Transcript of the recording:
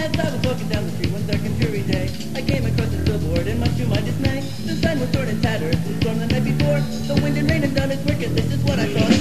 As I was walking down the street one dark and dreary day, I came across a billboard and much to my dismay, the sign was torn and tattered from the storm the night before. The wind and rain had done its work and this is what I saw.